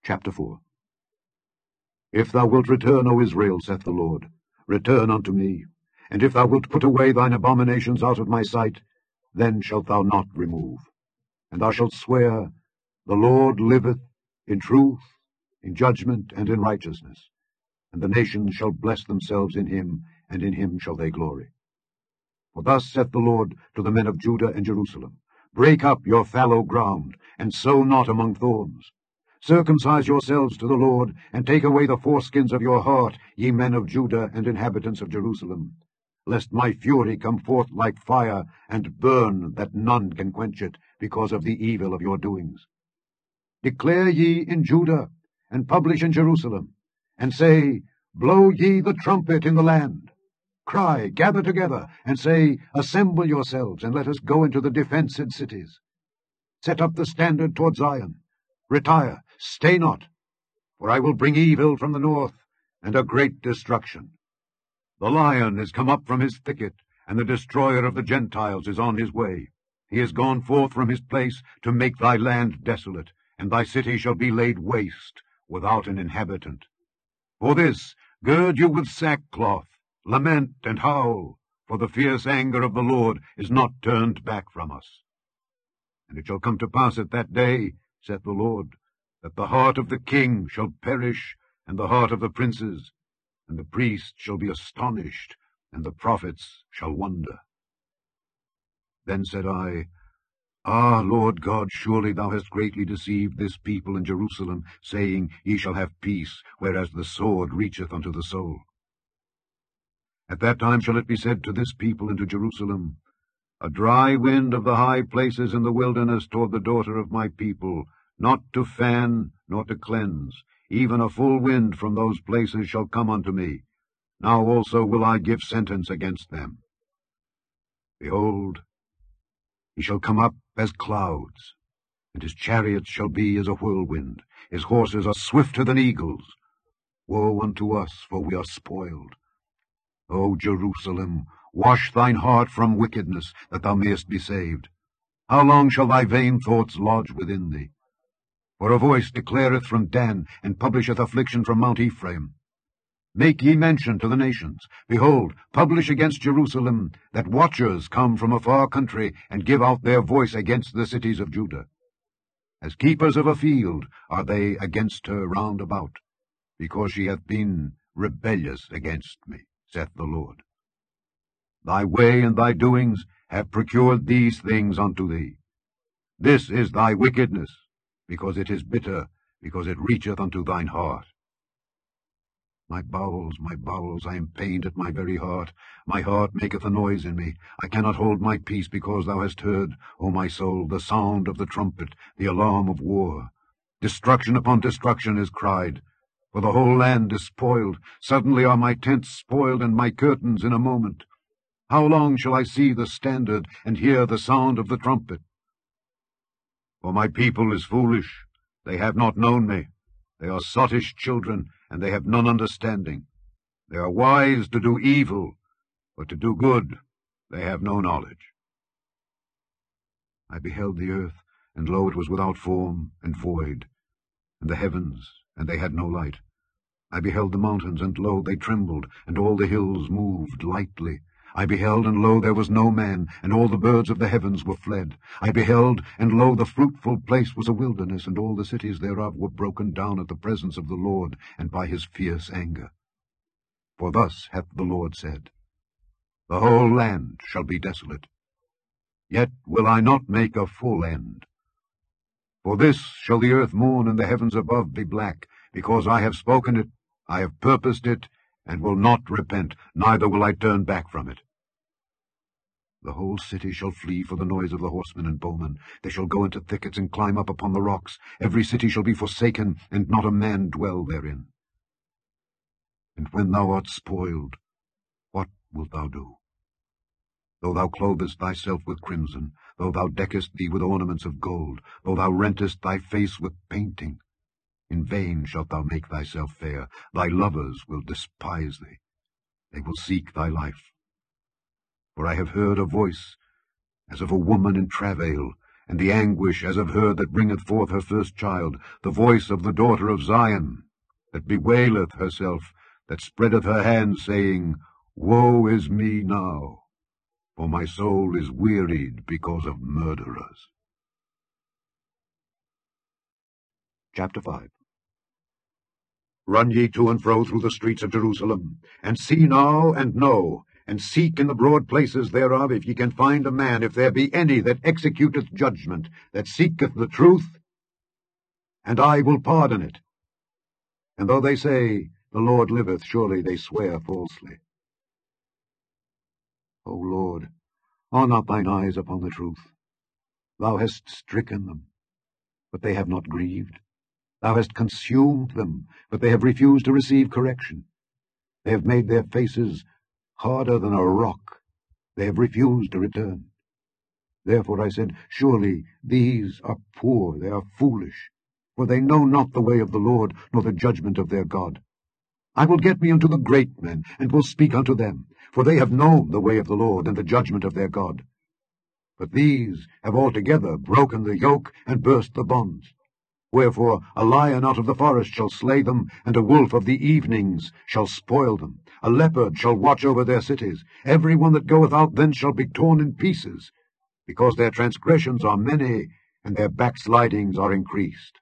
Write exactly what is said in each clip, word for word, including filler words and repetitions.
Chapter four. If thou wilt return, O Israel, saith the Lord, return unto me. And if thou wilt put away thine abominations out of my sight, then shalt thou not remove. And thou shalt swear, The Lord liveth, in truth, in judgment, and in righteousness. And the nations shall bless themselves in him, and in him shall they glory. For thus saith the Lord to the men of Judah and Jerusalem, Break up your fallow ground, and sow not among thorns. Circumcise yourselves to the Lord, and take away the foreskins of your heart, ye men of Judah and inhabitants of Jerusalem, lest my fury come forth like fire, and burn that none can quench it, because of the evil of your doings. Declare ye in Judah, and publish in Jerusalem, and say, Blow ye the trumpet in the land. Cry, gather together, and say, Assemble yourselves, and let us go into the defenced cities. Set up the standard toward Zion. Retire, stay not, for I will bring evil from the north, and a great destruction. The lion is come up from his thicket, and the destroyer of the Gentiles is on his way. He is gone forth from his place to make thy land desolate, and thy city shall be laid waste, without an inhabitant. For this, gird you with sackcloth, lament and howl, for the fierce anger of the Lord is not turned back from us. And it shall come to pass at that day, saith the Lord, that the heart of the king shall perish, and the heart of the princes, and the priests shall be astonished, and the prophets shall wonder. Then said I, Ah, Lord God, surely thou hast greatly deceived this people in Jerusalem, saying, Ye shall have peace, whereas the sword reacheth unto the soul. At that time shall it be said to this people and to Jerusalem, A dry wind of the high places in the wilderness toward the daughter of my people, not to fan, nor to cleanse, even a full wind from those places shall come unto me. Now also will I give sentence against them. Behold, he shall come up as clouds, and his chariots shall be as a whirlwind. His horses are swifter than eagles. Woe unto us, for we are spoiled. O Jerusalem, wash thine heart from wickedness, that thou mayest be saved. How long shall thy vain thoughts lodge within thee? For a voice declareth from Dan, and publisheth affliction from Mount Ephraim. Make ye mention to the nations. Behold, publish against Jerusalem, that watchers come from a far country, and give out their voice against the cities of Judah. As keepers of a field are they against her round about, because she hath been rebellious against me, saith the Lord. Thy way and thy doings have procured these things unto thee. This is thy wickedness, because it is bitter, because it reacheth unto thine heart. My bowels, my bowels, I am pained at my very heart. My heart maketh a noise in me. I cannot hold my peace, because thou hast heard, O my soul, the sound of the trumpet, the alarm of war. Destruction upon destruction is cried, for the whole land is spoiled. Suddenly are my tents spoiled, and my curtains in a moment. How long shall I see the standard, and hear the sound of the trumpet? For my people is foolish, they have not known me. They are sottish children, and they have none understanding. They are wise to do evil, but to do good they have no knowledge. I beheld the earth, and lo, it was without form and void, and the heavens, and they had no light. I beheld the mountains, and lo, they trembled, and all the hills moved lightly. I beheld, and lo, there was no man, and all the birds of the heavens were fled. I beheld, and lo, the fruitful place was a wilderness, and all the cities thereof were broken down at the presence of the Lord, and by his fierce anger. For thus hath the Lord said, The whole land shall be desolate. Yet will I not make a full end. For this shall the earth mourn, and the heavens above be black, because I have spoken it, I have purposed it, and will not repent, neither will I turn back from it. The whole city shall flee for the noise of the horsemen and bowmen. They shall go into thickets and climb up upon the rocks. Every city shall be forsaken, and not a man dwell therein. And when thou art spoiled, what wilt thou do? Though thou clothest thyself with crimson, though thou deckest thee with ornaments of gold, though thou rentest thy face with painting, in vain shalt thou make thyself fair. Thy lovers will despise thee. They will seek thy life. For I have heard a voice as of a woman in travail, and the anguish as of her that bringeth forth her first child, the voice of the daughter of Zion, that bewaileth herself, that spreadeth her hands, saying, Woe is me now, for my soul is wearied because of murderers. Chapter five. Run ye to and fro through the streets of Jerusalem, and see now and know, and seek in the broad places thereof, if ye can find a man, if there be any that executeth judgment, that seeketh the truth, and I will pardon it. And though they say, The Lord liveth, surely they swear falsely. O Lord, are not thine eyes upon the truth? Thou hast stricken them, but they have not grieved. Thou hast consumed them, but they have refused to receive correction. They have made their faces harder than a rock. They have refused to return. Therefore I said, Surely these are poor, they are foolish, for they know not the way of the Lord, nor the judgment of their God. I will get me unto the great men, and will speak unto them, for they have known the way of the Lord, and the judgment of their God. But these have altogether broken the yoke, and burst the bonds. Wherefore a lion out of the forest shall slay them, and a wolf of the evenings shall spoil them. A leopard shall watch over their cities. Every one that goeth out thence shall be torn in pieces, because their transgressions are many, and their backslidings are increased.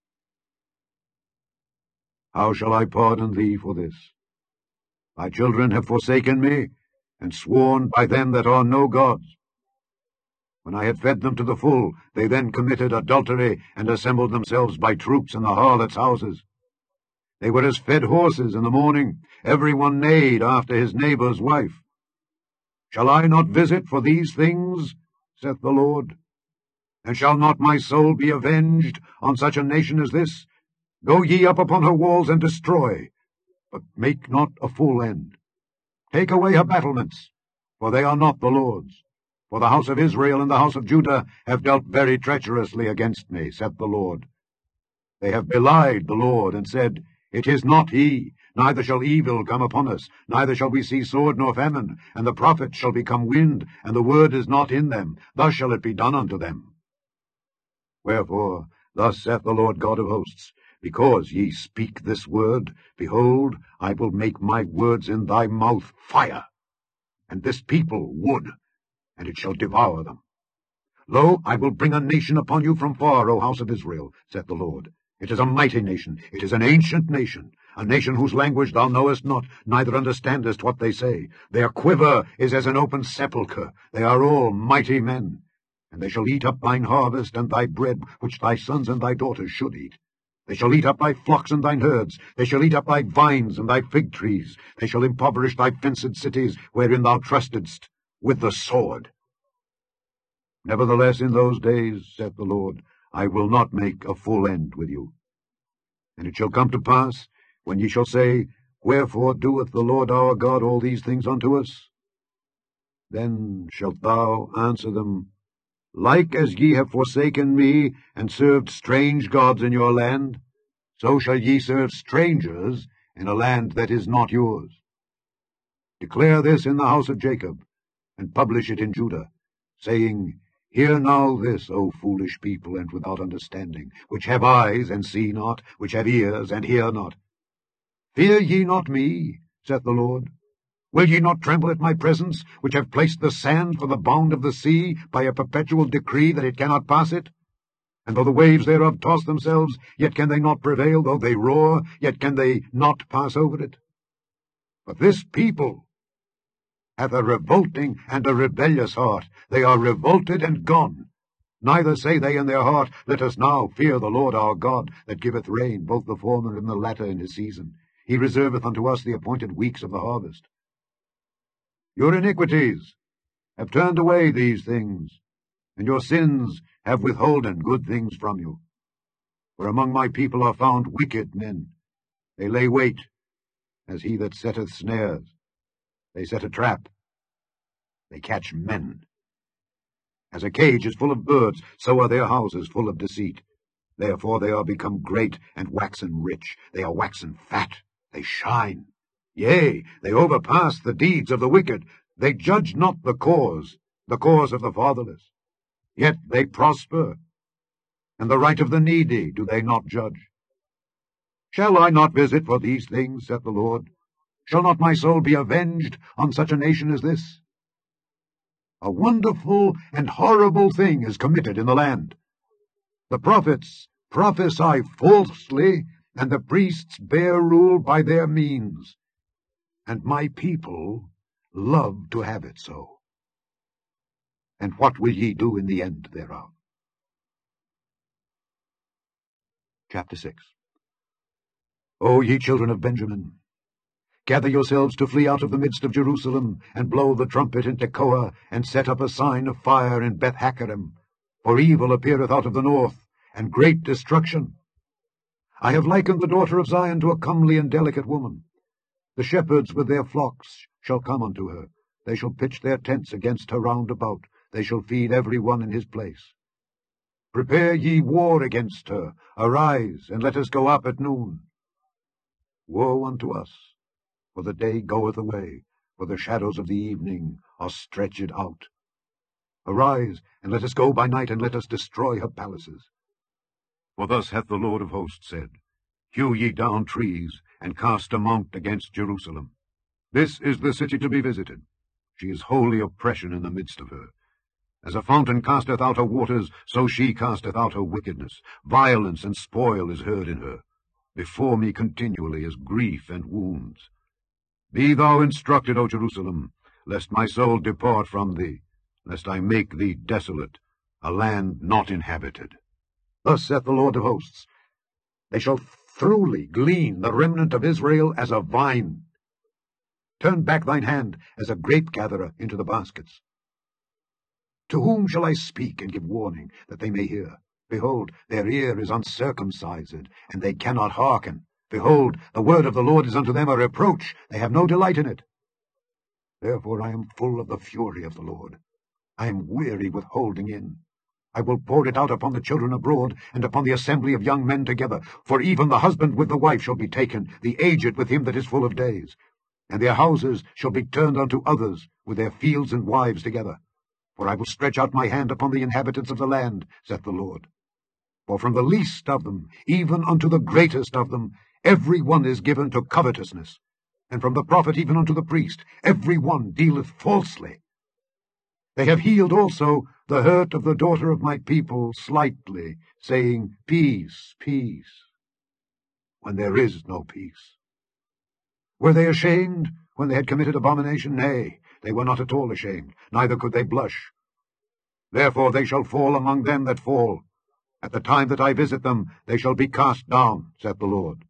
How shall I pardon thee for this? Thy children have forsaken me, and sworn by them that are no gods. When I had fed them to the full, they then committed adultery, and assembled themselves by troops in the harlots' houses. They were as fed horses in the morning, every one neighed after his neighbour's wife. Shall I not visit for these things, saith the Lord? And shall not my soul be avenged on such a nation as this? Go ye up upon her walls and destroy, but make not a full end. Take away her battlements, for they are not the Lord's. For the house of Israel and the house of Judah have dealt very treacherously against me, saith the Lord. They have belied the Lord, and said, It is not he, neither shall evil come upon us, neither shall we see sword nor famine, and the prophets shall become wind, and the word is not in them, thus shall it be done unto them. Wherefore, thus saith the Lord God of hosts, Because ye speak this word, behold, I will make my words in thy mouth fire, and this people wood, and it shall devour them. Lo, I will bring a nation upon you from far, O house of Israel, saith the Lord. It is a mighty nation, it is an ancient nation, a nation whose language thou knowest not, neither understandest what they say. Their quiver is as an open sepulchre, they are all mighty men. And they shall eat up thine harvest and thy bread, which thy sons and thy daughters should eat. They shall eat up thy flocks and thine herds, they shall eat up thy vines and thy fig trees, they shall impoverish thy fenced cities, wherein thou trustedst, with the sword. Nevertheless in those days, saith the Lord, I will not make a full end with you. And it shall come to pass, when ye shall say, Wherefore doeth the Lord our God all these things unto us? Then shalt thou answer them, Like as ye have forsaken me, and served strange gods in your land, so shall ye serve strangers in a land that is not yours. Declare this in the house of Jacob, and publish it in Judah, saying, Hear now this, O foolish people, and without understanding, which have eyes, and see not, which have ears, and hear not. Fear ye not me, saith the Lord. Will ye not tremble at my presence, which have placed the sand for the bound of the sea, by a perpetual decree that it cannot pass it? And though the waves thereof toss themselves, yet can they not prevail, though they roar, yet can they not pass over it. But this people hath a revolting and a rebellious heart. They are revolted and gone. Neither say they in their heart, Let us now fear the Lord our God, that giveth rain, both the former and the latter in his season. He reserveth unto us the appointed weeks of the harvest. Your iniquities have turned away these things, and your sins have withholden good things from you. For among my people are found wicked men. They lay wait, as he that setteth snares. They set a trap. They catch men. As a cage is full of birds, so are their houses full of deceit. Therefore they are become great, and waxen rich. They are waxen fat. They shine. Yea, they overpass the deeds of the wicked. They judge not the cause, the cause of the fatherless. Yet they prosper, and the right of the needy do they not judge. Shall I not visit for these things, saith the Lord? Shall not my soul be avenged on such a nation as this? A wonderful and horrible thing is committed in the land. The prophets prophesy falsely, and the priests bear rule by their means. And my people love to have it so. And what will ye do in the end thereof? Chapter six. O ye children of Benjamin, gather yourselves to flee out of the midst of Jerusalem, and blow the trumpet in Tekoa, and set up a sign of fire in Beth-Hakkerem. For evil appeareth out of the north, and great destruction. I have likened the daughter of Zion to a comely and delicate woman. The shepherds with their flocks shall come unto her. They shall pitch their tents against her round about. They shall feed every one in his place. Prepare ye war against her. Arise, and let us go up at noon. Woe unto us, for the day goeth away, for the shadows of the evening are stretched out. Arise, and let us go by night, and let us destroy her palaces. For thus hath the Lord of hosts said, Hew ye down trees, and cast a mount against Jerusalem. This is the city to be visited. She is wholly oppression in the midst of her. As a fountain casteth out her waters, so she casteth out her wickedness. Violence and spoil is heard in her. Before me continually is grief and wounds. Be thou instructed, O Jerusalem, lest my soul depart from thee, lest I make thee desolate, a land not inhabited. Thus saith the Lord of hosts, They shall truly glean the remnant of Israel as a vine. Turn back thine hand as a grape-gatherer into the baskets. To whom shall I speak and give warning, that they may hear? Behold, their ear is uncircumcised, and they cannot hearken. Behold, the word of the Lord is unto them a reproach. They have no delight in it. Therefore I am full of the fury of the Lord. I am weary with holding in. I will pour it out upon the children abroad, and upon the assembly of young men together. For even the husband with the wife shall be taken, the aged with him that is full of days. And their houses shall be turned unto others, with their fields and wives together. For I will stretch out my hand upon the inhabitants of the land, saith the Lord. For from the least of them, even unto the greatest of them, every one is given to covetousness. And from the prophet even unto the priest, every one dealeth falsely. They have healed also the hurt of the daughter of my people slightly, saying, Peace, peace, when there is no peace. Were they ashamed when they had committed abomination? Nay, they were not at all ashamed, neither could they blush. Therefore they shall fall among them that fall. At the time that I visit them, they shall be cast down, saith the Lord.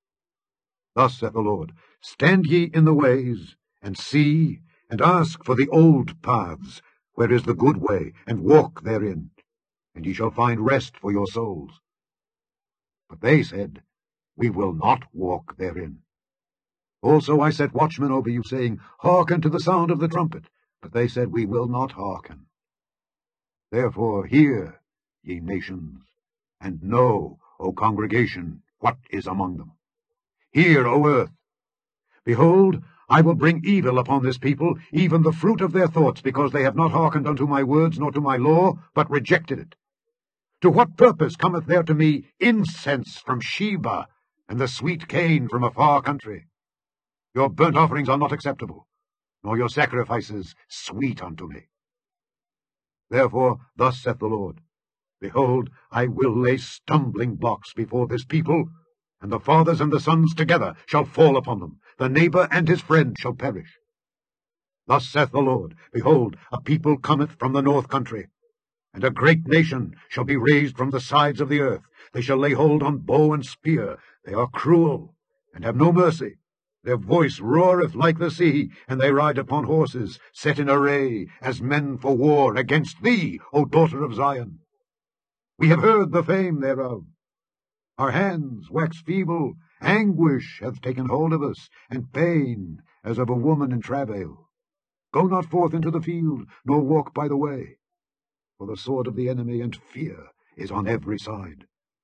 Thus saith the Lord, Stand ye in the ways, and see, and ask for the old paths, where is the good way, and walk therein, and ye shall find rest for your souls. But they said, We will not walk therein. Also I set watchmen over you, saying, Hearken to the sound of the trumpet. But they said, We will not hearken. Therefore hear, ye nations, and know, O congregation, what is among them. Hear, O earth. Behold, I will bring evil upon this people, even the fruit of their thoughts, because they have not hearkened unto my words, nor to my law, but rejected it. To what purpose cometh there to me incense from Sheba, and the sweet cane from a far country? Your burnt offerings are not acceptable, nor your sacrifices sweet unto me. Therefore thus saith the Lord, Behold, I will lay stumbling blocks before this people, and the fathers and the sons together shall fall upon them. The neighbor and his friend shall perish. Thus saith the Lord, Behold, a people cometh from the north country, and a great nation shall be raised from the sides of the earth. They shall lay hold on bow and spear. They are cruel, and have no mercy. Their voice roareth like the sea, and they ride upon horses, set in array, as men for war against thee, O daughter of Zion. We have heard the fame thereof. Our hands wax feeble, anguish hath taken hold of us, and pain as of a woman in travail. Go not forth into the field, nor walk by the way, for the sword of the enemy and fear is on every side.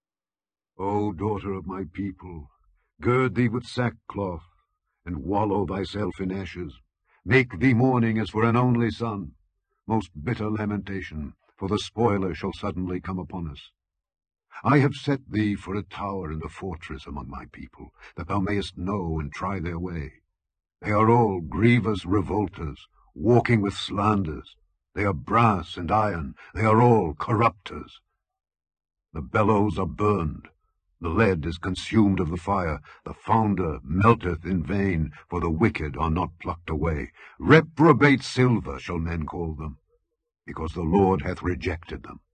O daughter of my people, gird thee with sackcloth, and wallow thyself in ashes. Make thee mourning as for an only son, most bitter lamentation, for the spoiler shall suddenly come upon us. I have set thee for a tower and a fortress among my people, that thou mayest know and try their way. They are all grievous revolters, walking with slanders. They are brass and iron, they are all corrupters. The bellows are burned, the lead is consumed of the fire, the founder melteth in vain, for the wicked are not plucked away. Reprobate silver shall men call them, because the Lord hath rejected them.